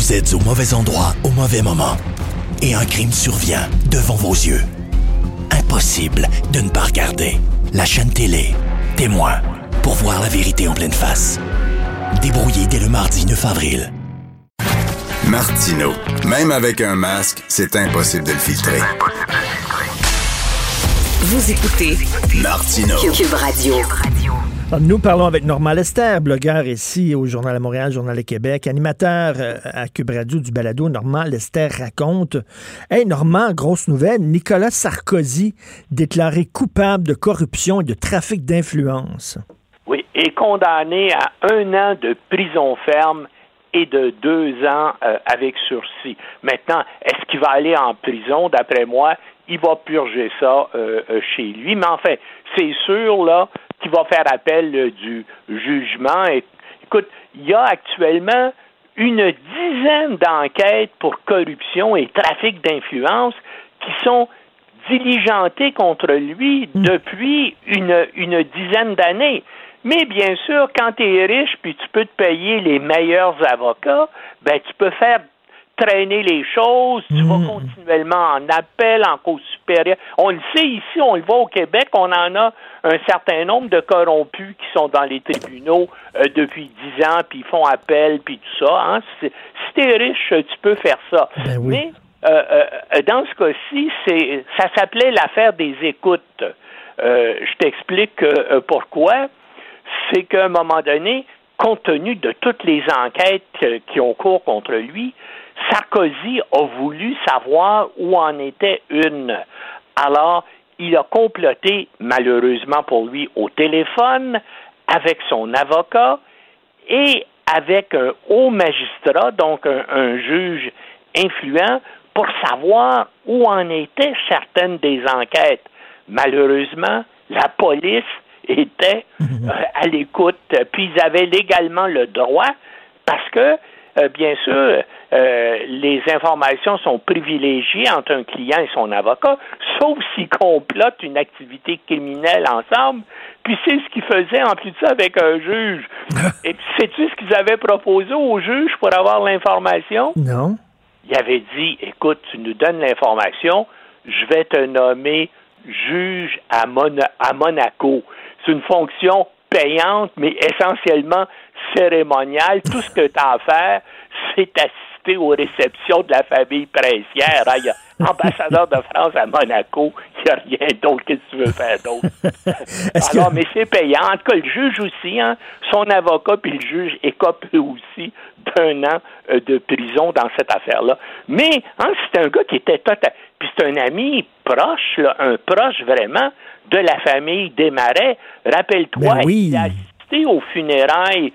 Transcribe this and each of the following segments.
Vous êtes au mauvais endroit au mauvais moment. Et un crime survient devant vos yeux. Impossible de ne pas regarder. La chaîne télé Témoin pour voir la vérité en pleine face. Débrouillé dès le mardi 9 avril. Martineau. Même avec un masque, c'est impossible de le filtrer. Vous écoutez Martineau. Cube Radio. Nous parlons avec Normand Lester, blogueur ici au Journal de Montréal, Journal de Québec, animateur à Cube Radio du balado. Normand Lester raconte. Hey Normand, grosse nouvelle, Nicolas Sarkozy déclaré coupable de corruption et de trafic d'influence. Oui, et condamné à 1 an de prison ferme et de 2 ans avec sursis. Maintenant, est-ce qu'il va aller en prison? D'après moi, il va purger ça chez lui. Mais enfin, c'est sûr là qu'il va faire appel du jugement. Et, écoute, il y a actuellement une dizaine d'enquêtes pour corruption et trafic d'influence qui sont diligentées contre lui depuis une dizaine d'années. Mais bien sûr, quand tu es riche puis tu peux te payer les meilleurs avocats, ben tu peux faire traîner les choses, tu vas continuellement en appel, en cause supérieure. On le sait ici, on le voit au Québec, on en a un certain nombre de corrompus qui sont dans les tribunaux depuis 10 ans, puis ils font appel, puis tout ça. Hein. Si t'es riche, tu peux faire ça. Ben oui. Mais dans ce cas-ci, ça s'appelait l'affaire des écoutes. Je t'explique pourquoi. C'est qu'à un moment donné, compte tenu de toutes les enquêtes qui ont cours contre lui, Sarkozy a voulu savoir où en était une. Alors, il a comploté, malheureusement pour lui, au téléphone, avec son avocat et avec un haut magistrat, donc un juge influent, pour savoir où en étaient certaines des enquêtes. Malheureusement, la police était à l'écoute. Puis ils avaient légalement le droit, parce que, bien sûr, les informations sont privilégiées entre un client et son avocat, sauf s'ils complotent une activité criminelle ensemble. Puis c'est ce qu'ils faisaient en plus de ça avec un juge. Et sais-tu ce qu'ils avaient proposé au juge pour avoir l'information? Non. Il avait dit, écoute, tu nous donnes l'information, je vais te nommer juge à Monaco. C'est une fonction payante, mais essentiellement cérémoniale. Tout ce que tu as à faire, c'est assister aux réceptions de la famille princière. Il y a ambassadeur de France à Monaco, il n'y a rien d'autre. Qu'est-ce que tu veux faire d'autre? Alors, mais c'est payant. En tout cas, le juge aussi, hein, son avocat puis le juge écopent eux aussi d'1 an de prison dans cette affaire-là. Mais hein, c'est un gars qui était total. Puis c'est un ami proche, là, un proche vraiment de la famille Desmarais. Rappelle-toi, ben oui. Il a assisté aux funérailles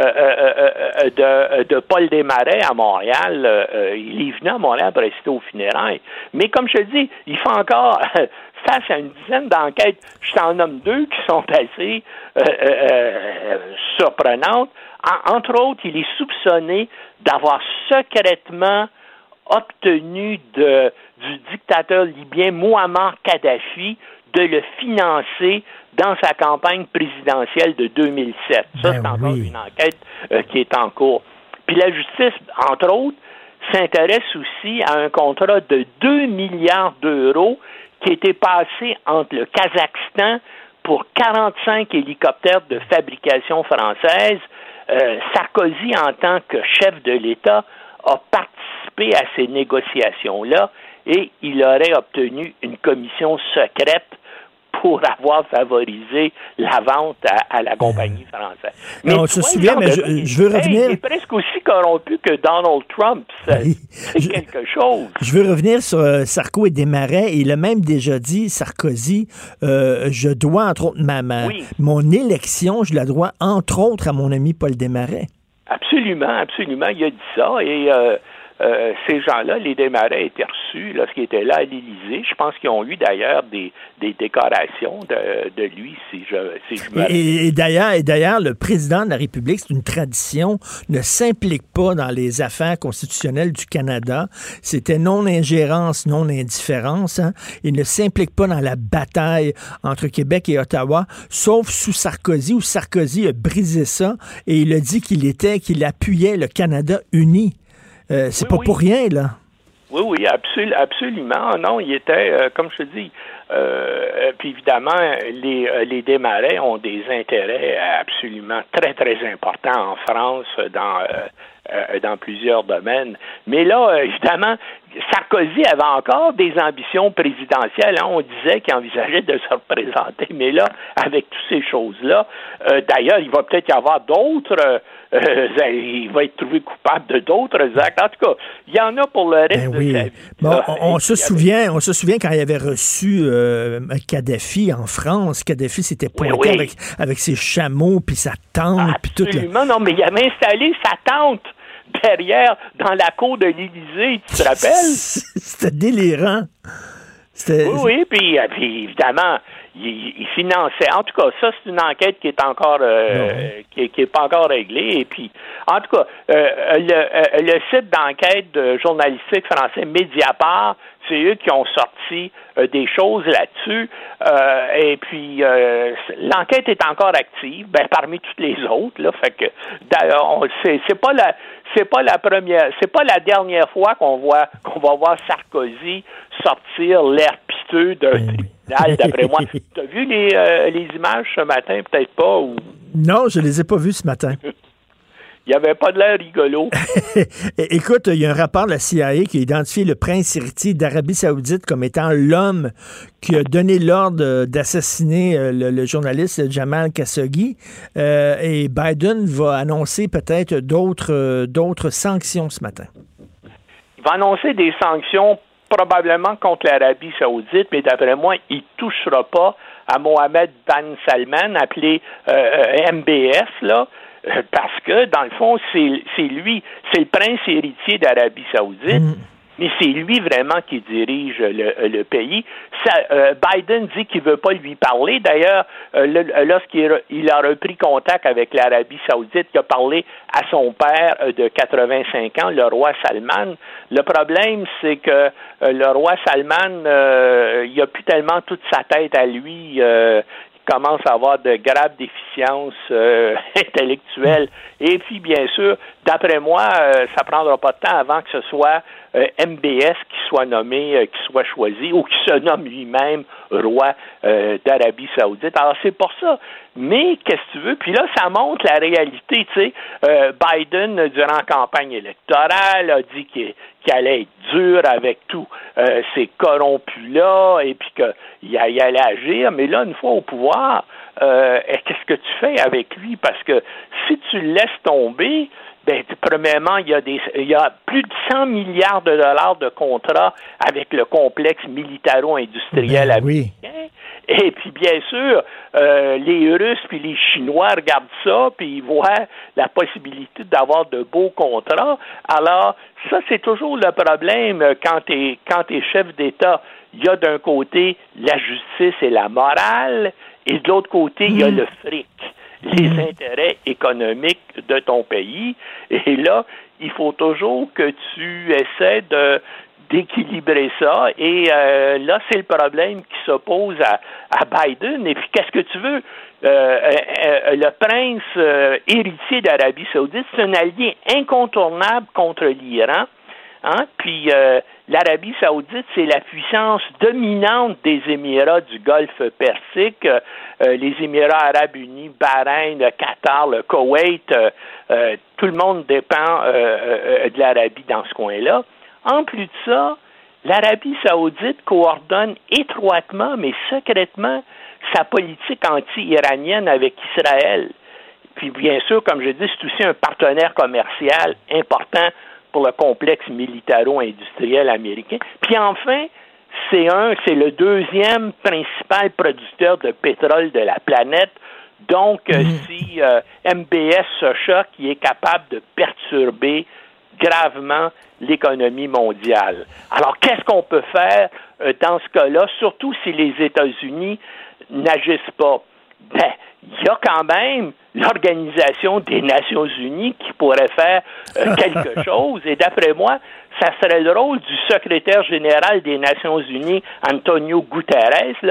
de Paul Desmarais à Montréal. Il est venu à Montréal pour assister aux funérailles. Mais comme je te dis, il fait encore face à une dizaine d'enquêtes. Je t'en nomme 2 qui sont assez surprenantes. Entre autres, il est soupçonné d'avoir secrètement obtenu du dictateur libyen Mouammar Kadhafi de le financer dans sa campagne présidentielle de 2007. Ça, c'est encore une enquête qui est en cours. Puis la justice, entre autres, s'intéresse aussi à un contrat de 2 milliards d'euros qui a été passé entre le Kazakhstan pour 45 hélicoptères de fabrication française. Sarkozy, en tant que chef de l'État, a participé à ces négociations-là et il aurait obtenu une commission secrète pour avoir favorisé la vente à la compagnie française. Mais on se souvient, mais je veux revenir... il est presque aussi corrompu que Donald Trump. C'est quelque chose. Je veux revenir sur Sarko et Desmarais. Il a même déjà dit, Sarkozy, je dois, entre autres, mon élection, je la dois, entre autres, à mon ami Paul Desmarais. Absolument, absolument. Il a dit ça et... ces gens-là, les Desmarais étaient reçus lorsqu'ils étaient là à l'Élysée. Je pense qu'ils ont eu d'ailleurs des décorations de lui, si je me rappelle. Et d'ailleurs, le président de la République, c'est une tradition, ne s'implique pas dans les affaires constitutionnelles du Canada. C'était non-ingérence, non-indifférence. Hein. Il ne s'implique pas dans la bataille entre Québec et Ottawa, sauf sous Sarkozy, où Sarkozy a brisé ça et il a dit qu'il appuyait le Canada uni. C'est pas pour rien, là. Oui, absolument. Non, il était, comme je te dis, puis évidemment, les Desmarais ont des intérêts absolument très, très importants en France dans plusieurs domaines. Mais là, évidemment, Sarkozy avait encore des ambitions présidentielles. Hein. On disait qu'il envisageait de se représenter. Mais là, avec toutes ces choses-là, d'ailleurs, il va peut-être y avoir d'autres... il va être trouvé coupable de d'autres actes. En tout cas, il y en a pour le reste de sa vie. Bon, on se souvient quand il avait reçu Kadhafi en France. Kadhafi s'était pointé avec ses chameaux puis sa tente. Absolument, non, mais il avait installé sa tente derrière, dans la cour de l'Élysée, tu te rappelles? C'était délirant. Oui, puis évidemment, il finançait. En tout cas, ça, c'est une enquête qui est encore qui est pas encore réglée. Et puis, en tout cas, le site d'enquête journalistique français Mediapart, c'est eux qui ont sorti des choses là-dessus. Et puis, l'enquête est encore active, parmi toutes les autres. Là, fait que, d'ailleurs, c'est pas la dernière fois qu'on va voir Sarkozy sortir l'air piteux d'un tribunal, d'après moi. T'as vu les images ce matin, peut-être pas? Ou... Non, je les ai pas vues ce matin. Il n'y avait pas de l'air rigolo. Écoute, il y a un rapport de la CIA qui a identifié le prince héritier d'Arabie Saoudite comme étant l'homme qui a donné l'ordre d'assassiner le journaliste Jamal Khashoggi. Et Biden va annoncer peut-être d'autres sanctions ce matin. Il va annoncer des sanctions probablement contre l'Arabie Saoudite, mais d'après moi, il ne touchera pas à Mohammed Ben Salman, appelé MBS, là. Parce que, dans le fond, c'est le prince héritier d'Arabie Saoudite, mais c'est lui vraiment qui dirige le pays. Biden dit qu'il veut pas lui parler. D'ailleurs, lorsqu'il a repris contact avec l'Arabie Saoudite, il a parlé à son père de 85 ans, le roi Salman. Le problème, c'est que le roi Salman, il a plus tellement toute sa tête à lui. Commence à avoir de graves déficiences intellectuelles. Et puis, bien sûr, d'après moi, ça prendra pas de temps avant que ce soit MBS qui soit nommé, qui soit choisi, ou qui se nomme lui-même roi d'Arabie Saoudite. Alors, c'est pour ça. Mais, qu'est-ce que tu veux? Puis là, ça montre la réalité, tu sais. Biden, durant la campagne électorale, a dit qu'il allait être dur avec tous ces corrompus-là, et puis qu'il allait agir. Mais là, une fois au pouvoir, qu'est-ce que tu fais avec lui? Parce que si tu le laisses tomber, premièrement, il y a plus de 100 milliards de dollars de contrats avec le complexe militaro-industriel américain. Et puis, bien sûr, les Russes puis les Chinois regardent ça, puis ils voient la possibilité d'avoir de beaux contrats. Alors, ça, c'est toujours le problème quand t'es chef d'État. Il y a d'un côté la justice et la morale, et de l'autre côté, il y a le fric, les intérêts économiques de ton pays. Et là, il faut toujours que tu essaies d'équilibrer ça. Et là, c'est le problème qui s'oppose à Biden. Et puis, qu'est-ce que tu veux? Le prince héritier d'Arabie Saoudite, c'est un allié incontournable contre l'Iran. Hein? Puis, l'Arabie Saoudite, c'est la puissance dominante des Émirats du Golfe Persique, les Émirats arabes unis, Bahreïn, le Qatar, le Koweït, tout le monde dépend de l'Arabie dans ce coin-là. En plus de ça, l'Arabie Saoudite coordonne étroitement, mais secrètement, sa politique anti-iranienne avec Israël. Puis bien sûr, comme je dis, c'est aussi un partenaire commercial important pour le complexe militaro-industriel américain. Puis enfin, c'est le deuxième principal producteur de pétrole de la planète. Donc, si MBS se choque, il est capable de perturber gravement l'économie mondiale. Alors, qu'est-ce qu'on peut faire dans ce cas-là, surtout si les États-Unis n'agissent pas? Il y a quand même l'Organisation des Nations Unies qui pourrait faire quelque chose. Et d'après moi, ça serait le rôle du secrétaire général des Nations Unies, Antonio Guterres, là,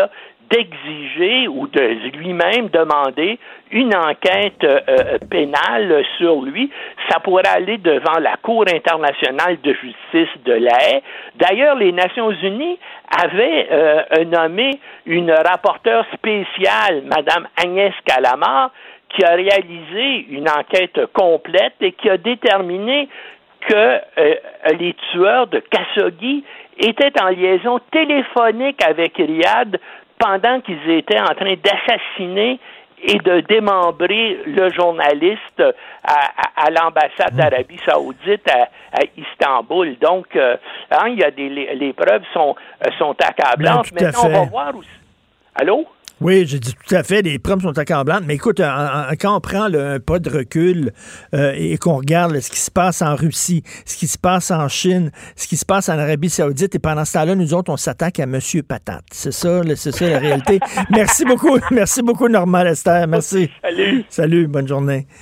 d'exiger ou de lui-même demander une enquête pénale sur lui. Ça pourrait aller devant la Cour internationale de justice de La Haye. D'ailleurs, les Nations unies avaient nommé une rapporteure spéciale, Madame Agnès Callamard, qui a réalisé une enquête complète et qui a déterminé que les tueurs de Khashoggi étaient en liaison téléphonique avec Riyad pendant qu'ils étaient en train d'assassiner et de démembrer le journaliste à l'ambassade d'Arabie Saoudite à Istanbul. Donc, il y a les preuves sont accablantes. Maintenant, on va voir aussi. Allô? Oui, j'ai dit tout à fait, les preuves sont accablantes, mais écoute, quand on prend un pas de recul et qu'on regarde ce qui se passe en Russie, ce qui se passe en Chine, ce qui se passe en Arabie Saoudite, et pendant ce temps-là, nous autres, on s'attaque à Monsieur Patate. C'est ça la réalité. Merci beaucoup, Normand Lester, merci. Salut. Salut, bonne journée.